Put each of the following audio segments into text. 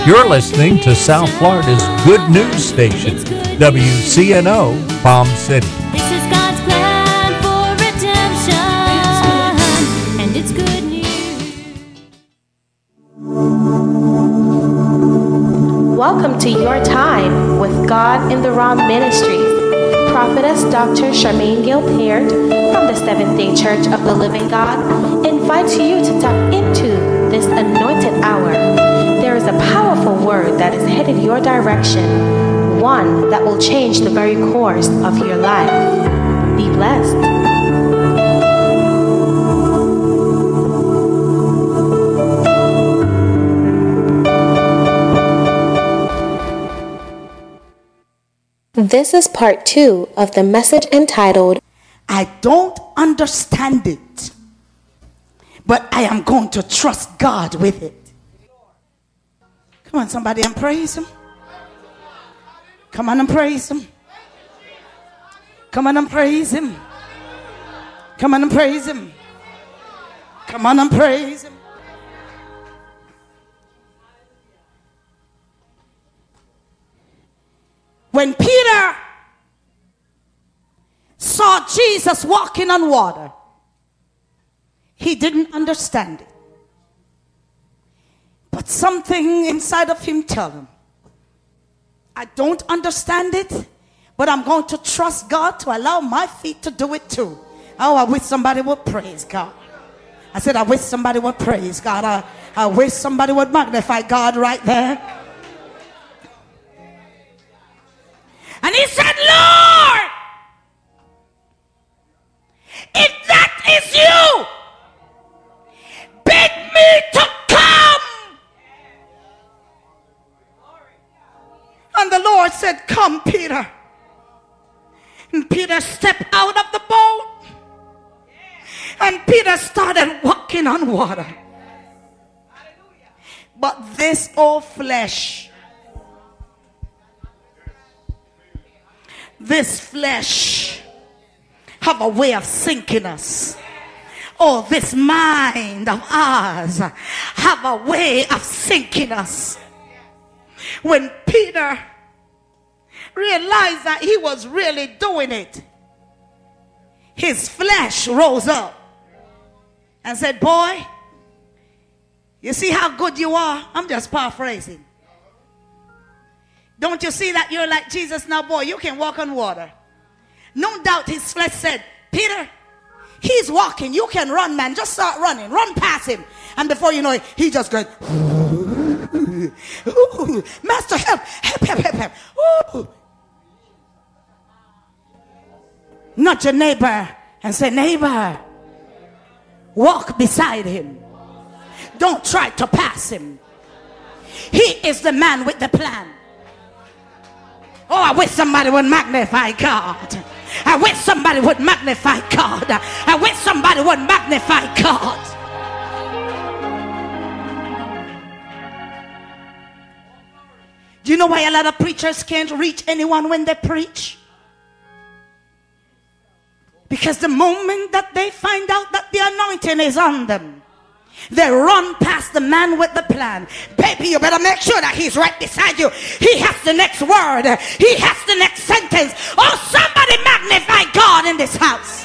You're listening to South Florida's good news station, WCNO Palm City. This is God's plan for redemption, and it's good news. Welcome to Your Time with God in the Raw Ministries. Prophetess Dr. Charmaine Gilpert from the Seventh-day Church of the Living God invites you to tap into this anointed hour. There is a powerful word that is headed your direction, one that will change the very course of your life. Be blessed. This is part 2 of the message entitled, I don't understand it, but I am going to trust God with it. Come on, somebody, and praise Him. Come on and praise Him. Come on and praise Him. Come on and praise Him. Come on and praise Him. When Peter saw Jesus walking on water, he didn't understand it. But something inside of him told him, I don't understand it, but I'm going to trust God to allow my feet to do it too. Oh, I wish somebody would praise God. I said, I wish somebody would praise God. I wish somebody would magnify God right there. And he said, Lord, if that is you, bid me to come. And the Lord said, come, Peter. And Peter stepped out of the boat. And Peter started walking on water. But this old flesh, this flesh have a way of sinking us. Oh, this mind of ours have a way of sinking us. When Peter realized that he was really doing it, his flesh rose up and said, boy, you see how good you are? I'm just paraphrasing. Don't you see that you're like Jesus now, boy? You can walk on water. No doubt his flesh said, Peter, he's walking. You can run, man. Just start running. Run past him. And before you know it, he just goes, ooh, Master, help, help, help, help, help. Ooh. Nudge your neighbor and say, neighbor, walk beside him. Don't try to pass him. He is the man with the plan. Oh, I wish somebody would magnify God. I wish somebody would magnify God. I wish somebody would magnify God. Do you know why a lot of preachers can't reach anyone when they preach? Because the moment that they find out that the anointing is on them, they run past the man with the plan. Baby, you better make sure that he's right beside you. He has the next word. He has the next sentence. Oh, somebody magnify God in this house.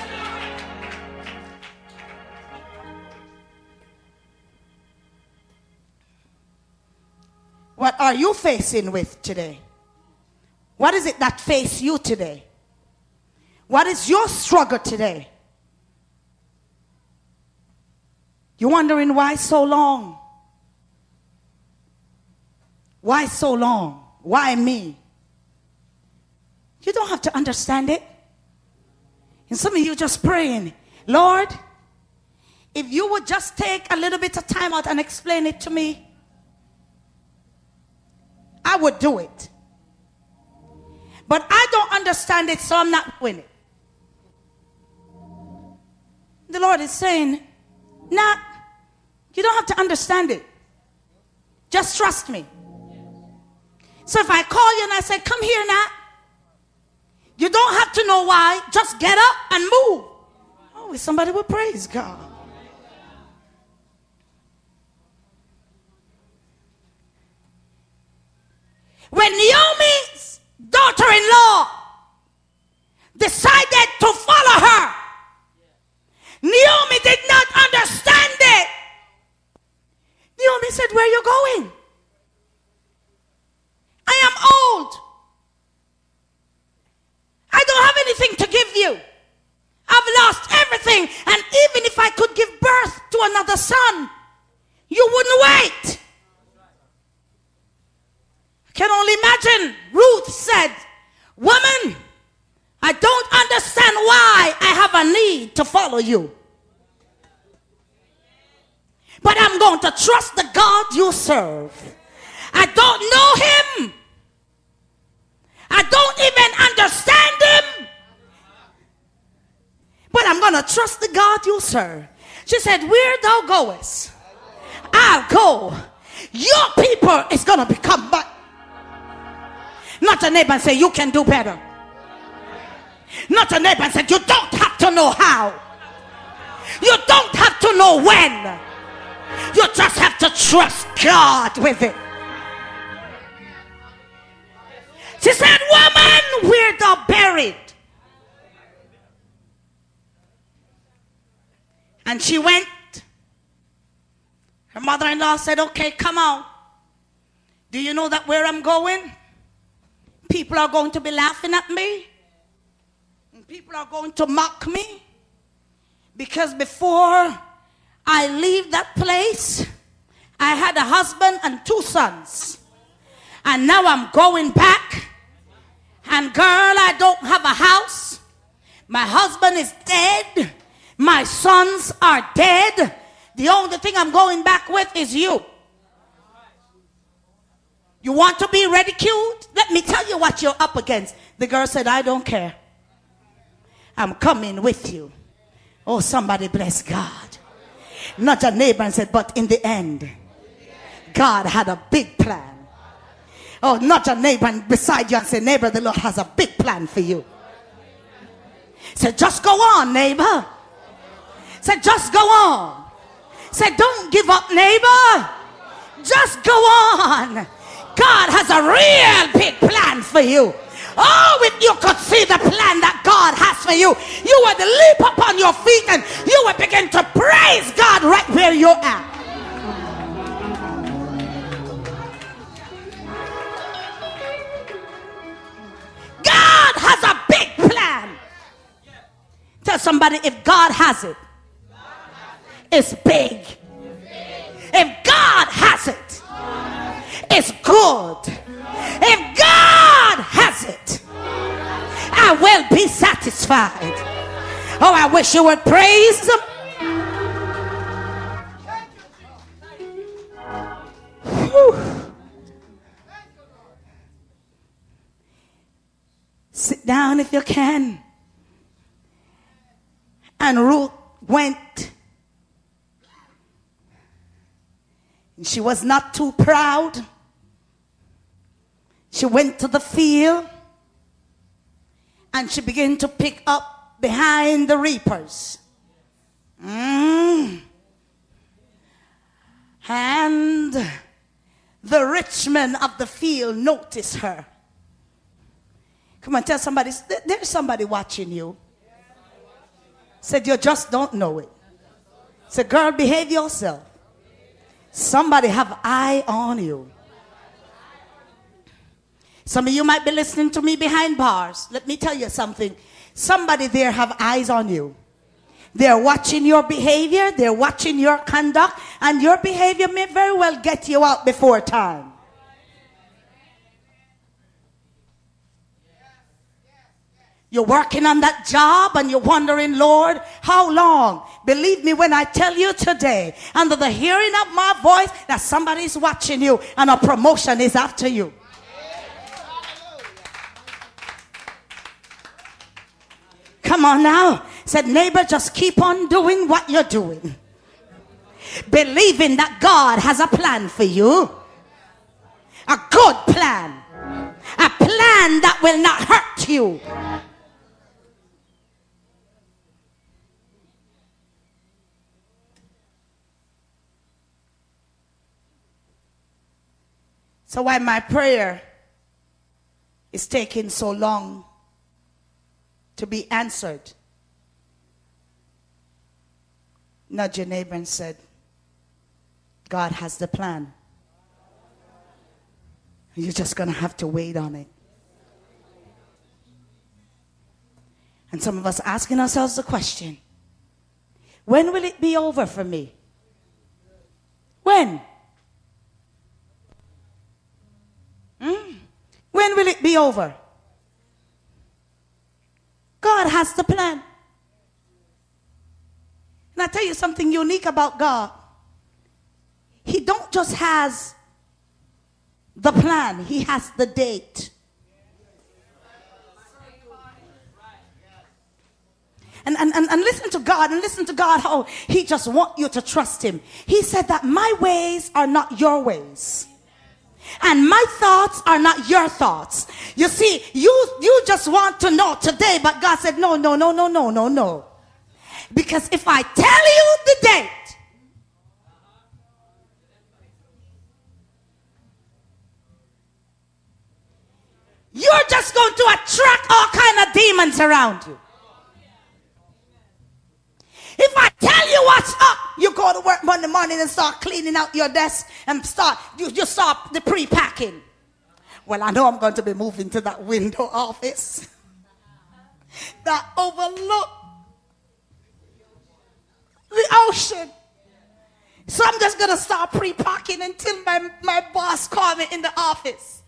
What are you facing with today? What is it that faces you today? What is your struggle today? You're wondering why so long? Why so long? Why me? You don't have to understand it. And some of you just praying, Lord, if you would just take a little bit of time out and explain it to me, I would do it. But I don't understand it, so I'm not doing it. The Lord is saying, nah, you don't have to understand it. Just trust me. So if I call you and I say, come here now, you don't have to know why. Just get up and move. Oh, somebody will praise God. When Naomi's daughter-in-law decided to follow her, Naomi did not understand it. Naomi said, where are you going? I am old. I don't have anything to give you. I've lost everything. And even if I could give birth to another son, you wouldn't wait. I can only imagine. Ruth said, woman, I don't understand why I have a need to follow you. But I'm going to trust the God you serve. I don't know him. I don't even understand him. But I'm going to trust the God you serve. She said, where thou goest, I'll go. Your people is going to become my. Not a neighbor and say, you can do better. Not a neighbor and say, you don't have to know how. You don't have to know when. You just have to trust God with it. She said, woman, where thou buried. And she went. Her mother-in-law said, okay, come on. Do you know that where I'm going? People are going to be laughing at me. And people are going to mock me. Because before I leave that place, I had a husband and 2 sons. And now I'm going back. And girl, I don't have a house. My husband is dead. My sons are dead. The only thing I'm going back with is you. You want to be ridiculed? Let me tell you what you're up against. The girl said, I don't care. I'm coming with you. Oh, somebody bless God. Not your neighbor and said, but in the end, God had a big plan. Oh, not your neighbor and beside you and say, neighbor, the Lord has a big plan for you. Say, just go on, neighbor. Say, just go on. Say, don't give up, neighbor. Just go on. God has a real big plan for you. Oh, if you could see the plan that God has for you, you would leap up on your feet and you would begin to praise God right where you're at. God has a big plan. Tell somebody, if God has it, it's big. If God has it, it's good. If God has it, I will be satisfied. Oh, I wish you would praise him. Whew. Sit down if you can. And Ruth went. And she was not too proud. She went to the field. And she began to pick up behind the reapers. And the rich men of the field noticed her. Come on, tell somebody, there's somebody watching you. Said you just don't know it. Said, girl, behave yourself. Somebody have eye on you. Some of you might be listening to me behind bars. Let me tell you something. Somebody there have eyes on you. They're watching your behavior. They're watching your conduct. And your behavior may very well get you out before time. You're working on that job and you're wondering, Lord, how long? Believe me when I tell you today, under the hearing of my voice, that somebody's watching you and a promotion is after you. Come on now. Said, neighbor, just keep on doing what you're doing. Believing that God has a plan for you. A good plan. A plan that will not hurt you. So why my prayer is taking so long to be answered? Nudge your neighbor and said, God has the plan. You're just going to have to wait on it. And some of us asking ourselves the question, when will it be over for me? When? When will it be over? God has the plan. And I tell you something unique about God. He don't just has the plan, he has the date. And listen to God, and listen to God how he just want you to trust him. He said that my ways are not your ways, and my thoughts are not your thoughts. You see, you just want to know today, but God said no. Because if I tell you the date, you're just going to attract all kind of demons around you. If I tell you what's up, you go to work Monday morning and start cleaning out your desk and start the pre-packing. Well, I know I'm going to be moving to that window office that overlook the ocean. So I'm just going to start pre-packing until my boss call me in the office.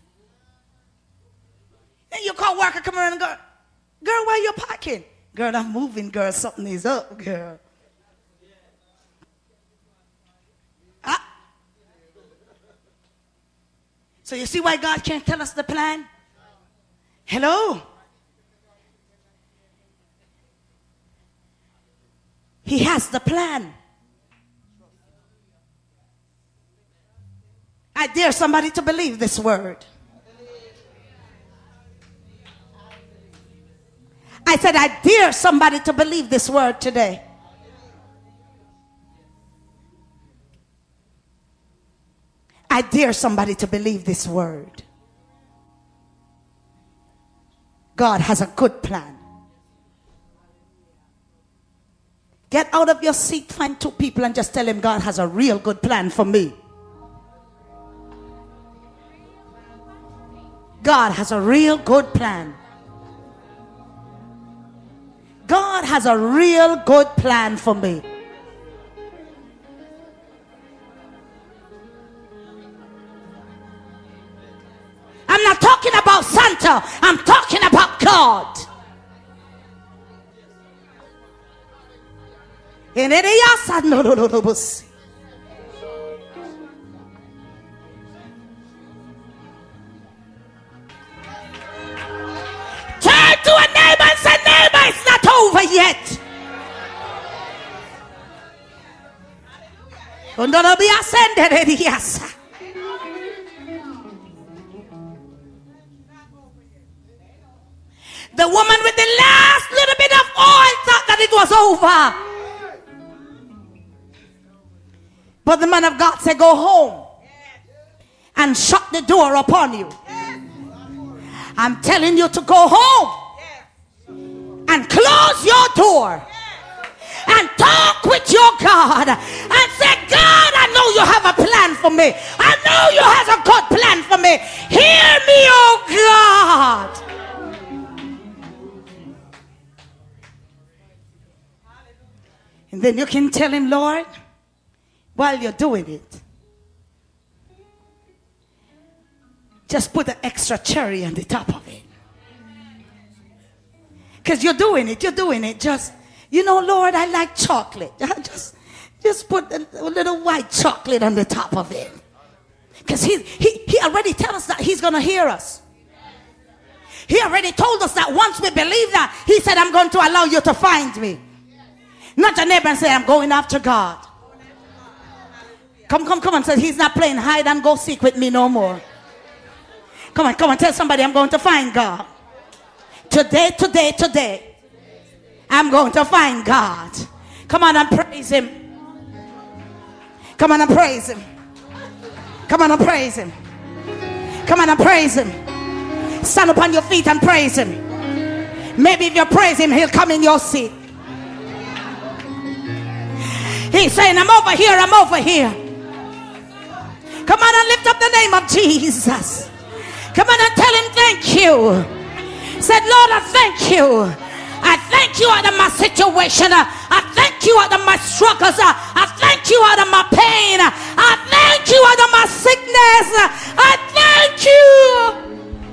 And you call worker, come around and go, girl, why you packing? Girl, I'm moving, girl. Something is up, girl. So you see why God can't tell us the plan? Hello? He has the plan. I dare somebody to believe this word. I said, I dare somebody to believe this word today. I dare somebody to believe this word. God has a good plan. Get out of your seat, find two people and just tell him God has a real good plan for me. God has a real good plan. God has a real good plan for me. I'm not talking about Santa. I'm talking about God. Turn to a neighbor and say, neighbor, it's not over yet. The woman with the last little bit of oil thought that it was over. But the man of God said, go home and shut the door upon you. I'm telling you to go home and close your door and talk with your God and say, God, I know you have a plan for me. I know you have a good plan for me. Hear me, oh God. And then you can tell him, Lord, while you're doing it, just put an extra cherry on the top of it. Because you're doing it. Just, you know, Lord, I like chocolate. Just put a little white chocolate on the top of it. Because he already tells us that he's going to hear us. He already told us that once we believe that, he said, I'm going to allow you to find me. Not your neighbor and say, I'm going after God. Come on, say, he's not playing hide and go seek with me no more. Come on, tell somebody I'm going to find God. Today, I'm going to find God. Come on and praise him. Come on and praise him. Come on and praise him. Come on and praise him. Stand up on your feet and praise him. Maybe if you praise him, he'll come in your seat. He's saying, I'm over here, I'm over here. Come on and lift up the name of Jesus. Come on and tell him thank you. Said, Lord, I thank you. I thank you out of my situation. I thank you out of my struggles. I thank you out of my pain. I thank you out of my sickness. I thank you.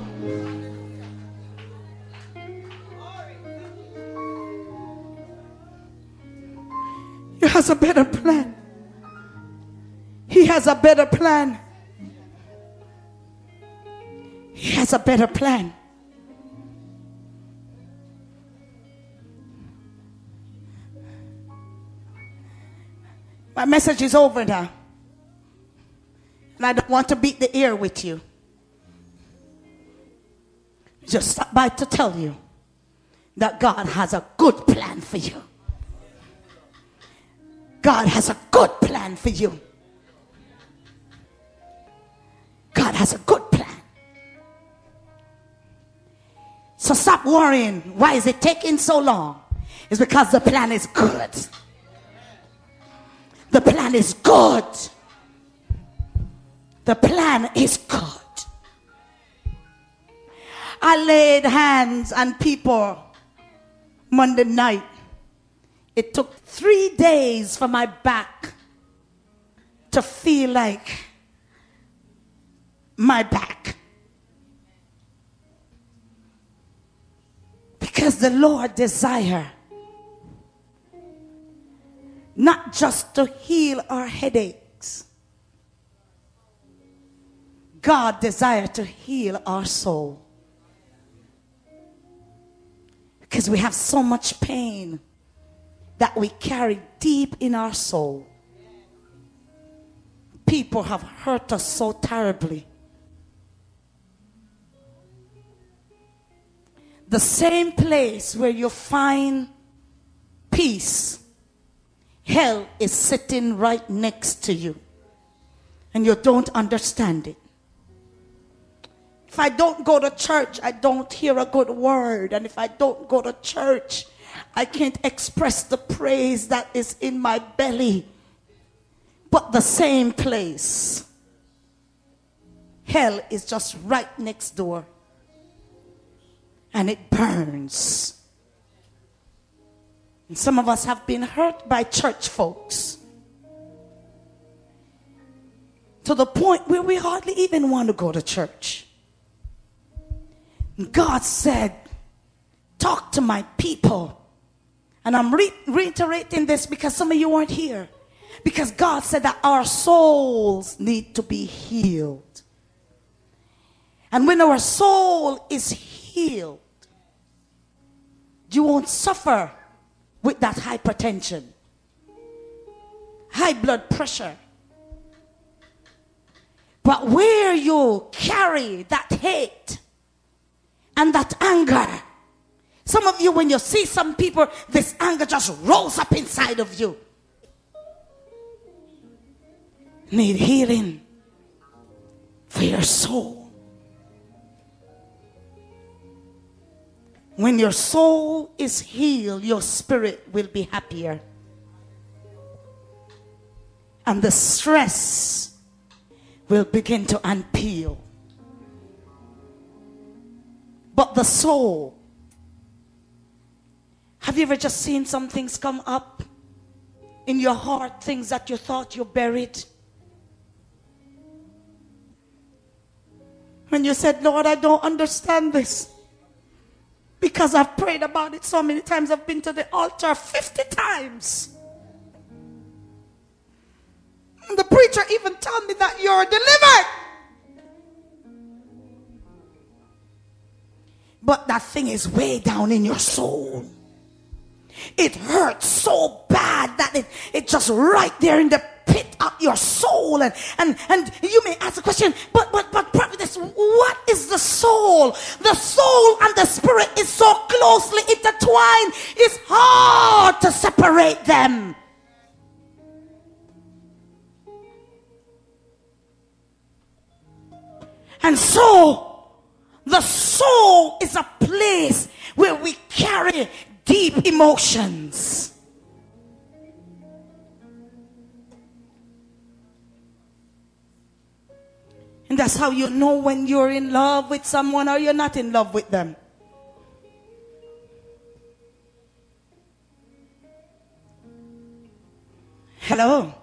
He has a better plan. He has a better plan. He has a better plan. My message is over now. And I don't want to beat the air with you. Just stop by to tell you that God has a good plan for you. God has a good plan for you. God has a good plan. So stop worrying. Why is it taking so long? It's because the plan is good. The plan is good. The plan is good. I laid hands on people Monday night. It took 3 days for my back to feel like my back. Because the Lord desires not just to heal our headaches. God desires to heal our soul. Because we have so much pain that we carry deep in our soul. People have hurt us so terribly. The same place where you find peace, hell is sitting right next to you. And you don't understand it. If I don't go to church, I don't hear a good word. And if I don't go to church, I can't express the praise that is in my belly. But the same place, hell is just right next door. And it burns. And some of us have been hurt by church folks to the point where we hardly even want to go to church. And God said, talk to my people. And I'm reiterating this because some of you weren't here. Because God said that our souls need to be healed. And when our soul is healed, you won't suffer with that hypertension, high blood pressure. But where you carry that hate and that anger, some of you, when you see some people, this anger just rolls up inside of you. Need healing for your soul. When your soul is healed, your spirit will be happier. And the stress will begin to unpeel. But the soul, have you ever just seen some things come up in your heart, things that you thought you buried? When you said, Lord, I don't understand this. Because I've prayed about it so many times. I've been to the altar 50 times. And the preacher even told me that you're delivered. But that thing is way down in your soul. It hurts so bad that it just right there in the pit of your soul. And you may ask the question, but prophetess, what is the soul? The soul and the spirit is so closely intertwined. It's hard to separate them. And so The soul is a place where we carry deep emotions. And that's how you know when you're in love with someone or you're not in love with them. Hello?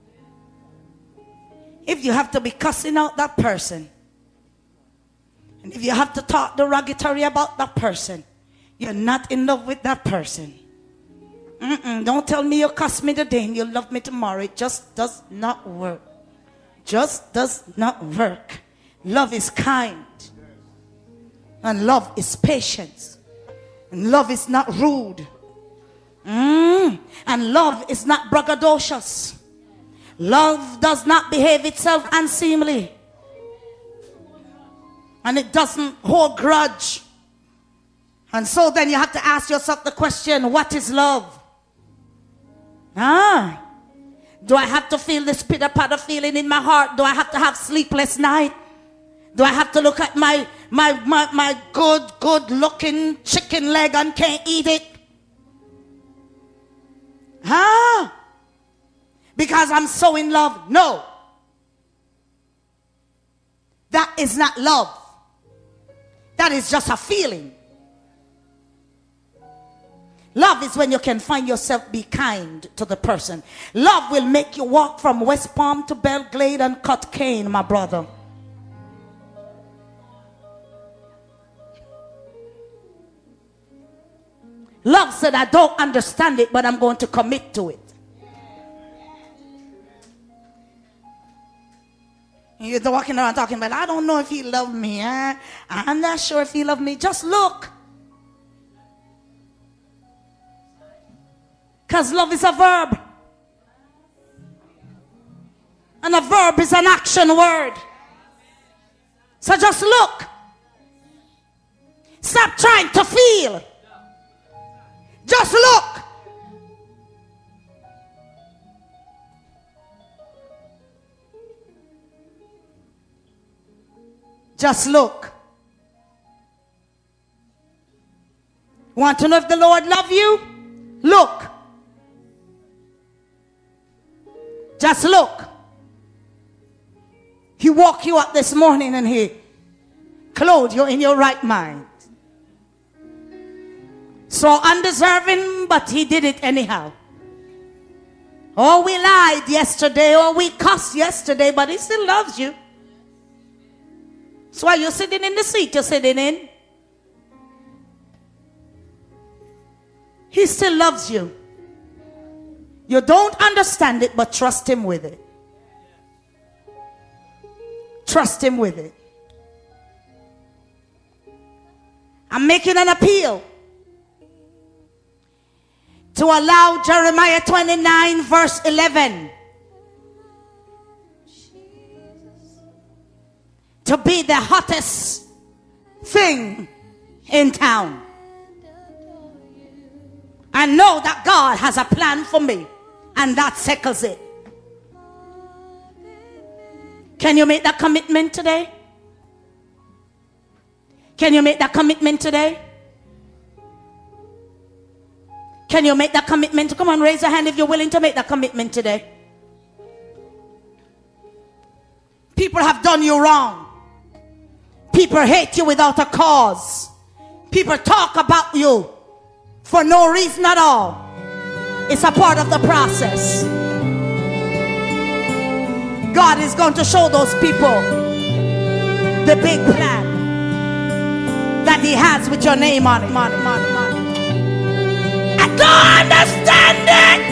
If you have to be cussing out that person, and if you have to talk derogatory about that person, you're not in love with that person. Don't tell me you cuss me today and you love me tomorrow. It just does not work. Just does not work. Love is kind. And love is patience. And love is not rude. And love is not braggadocious. Love does not behave itself unseemly. And it doesn't hold grudge. And so then you have to ask yourself the question, what is love? Do I have to feel this pitter-patter feeling in my heart? Do I have to have sleepless night? Do I have to look at my good looking chicken leg and can't eat it? Because I'm so in love? No. That is not love. That is just a feeling. Love is when you can find yourself be kind to the person. Love will make you walk from West Palm to Belglade and cut cane, my brother. Love said, I don't understand it, but I'm going to commit to it. You're walking around talking about, I don't know if he loved me. I'm not sure if he loved me. Just look. Because love is a verb. And a verb is an action word. So just look. Stop trying to feel. Just look. Just look. Want to know if the Lord loves you? Look. Just look. He woke you up this morning and he clothed you in your right mind. So undeserving, but he did it anyhow. Oh, we lied yesterday, or we cussed yesterday, but he still loves you. That's why you're sitting in the seat you're sitting in. He still loves you. You don't understand it, but trust him with it. Trust him with it. I'm making an appeal to allow Jeremiah 29 verse 11 to be the hottest thing in town. I know that God has a plan for me, and that settles it. Can you make that commitment today? Can you make that commitment today? Can you make that commitment? Come on, raise your hand if you're willing to make that commitment today. People have done you wrong. People hate you without a cause. People talk about you for no reason at all. It's a part of the process. God is going to show those people the big plan that he has with your name on it. I don't understand it,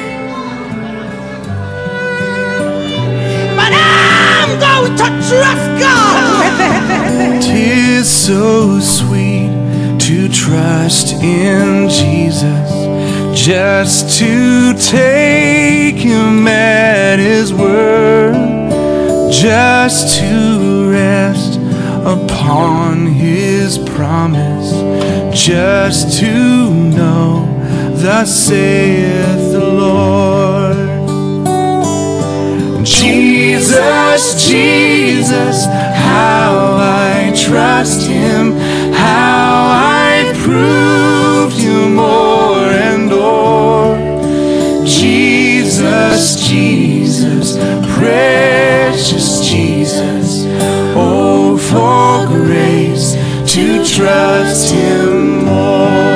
but I'm going to trust God with it. 'Tis so sweet to trust in Jesus, just to take him at his word, just to rest upon his promise, just to know thus saith the Lord. Jesus, Jesus, how I trust trust Him, how I proved you more and more. Jesus, Jesus, precious Jesus, oh, for grace to trust Him more.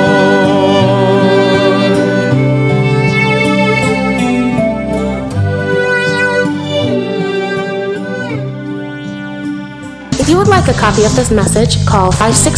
If you would like a copy of this message, call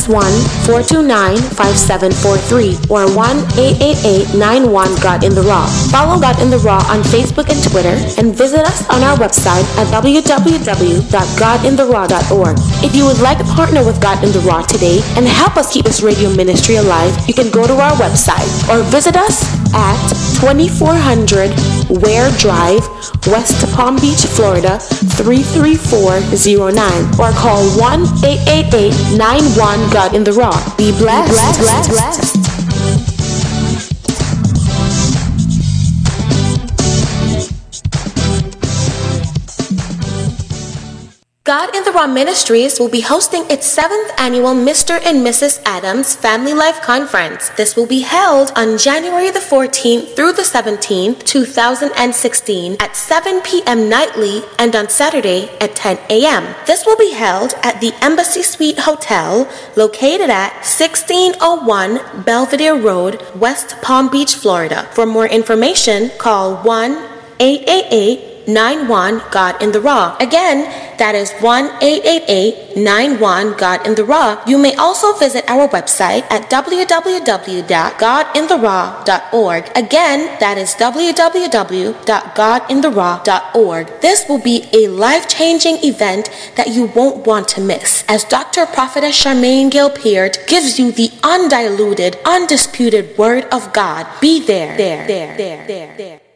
561-429-5743 or 1-888-91-GOD-IN-THE-RAW. Follow God in the Raw on Facebook and Twitter, and visit us on our website at www.godintheraw.org. If you would like to partner with God in the Raw today and help us keep this radio ministry alive, you can go to our website or visit us at 2400 Ware Drive, West Palm Beach, Florida 33409, or call 1-888-91-GOD-IN-THE-RAW. Be blessed. God in the Raw Ministries will be hosting its 7th annual Mr. and Mrs. Adams Family Life Conference. This will be held on January the 14th through the 17th, 2016 at 7 p.m. nightly and on Saturday at 10 a.m. This will be held at the Embassy Suite Hotel located at 1601 Belvedere Road, West Palm Beach, Florida. For more information, call 1-888-91-GOD-IN-THE-RAW. Again, that is 1-888-91-GOD-IN-THE-RAW. You may also visit our website at www.godintheraw.org. Again, that is www.godintheraw.org. This will be a life-changing event that you won't want to miss, as Dr. Prophetess Charmaine Gail Peart gives you the undiluted, undisputed Word of God. Be there.